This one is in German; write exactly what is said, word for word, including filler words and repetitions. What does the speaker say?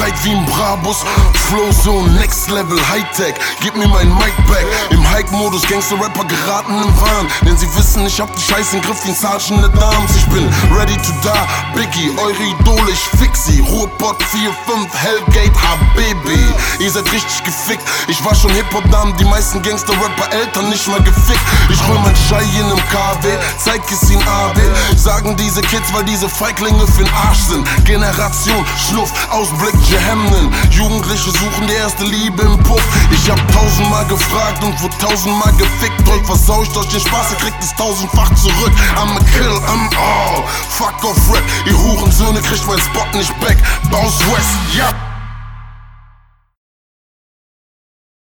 breit wie ein Brabus. Flow so next level, Hightech, gib mir mein Mic back. Im Hike-Modus, Gangster-Rapper geraten im Wahn. Denn sie wissen, ich hab die Scheiße im Griff wie ein Sergeant at Arms. Ich bin ready to die, Biggie, eure Idole, ich fix sie. Ruhrpott vier fünf, Hellgate, Habibi. Ihr seid richtig gefickt, ich war schon Hip-Hop-Damen, die meisten Gangster-Rapper Eltern nicht mal gefickt. Ich hol mein Schei in nem K W, zeig es ihnen A B. Sagen diese Kids, weil diese Feiglinge für'n Arsch sind. Generation Schluff, Ausblick Jehemnen. Jugendliche suchen die erste Liebe im Puff. Ich hab tausendmal gefragt und wurde tausendmal gefickt. Euch versau ich euch den Spaß, ihr kriegt es tausendfach zurück. I'm a kill, I'm all, fuck off Rap. Ihr Hurensöhne kriegt mein Spot nicht back. Bounce West, ja.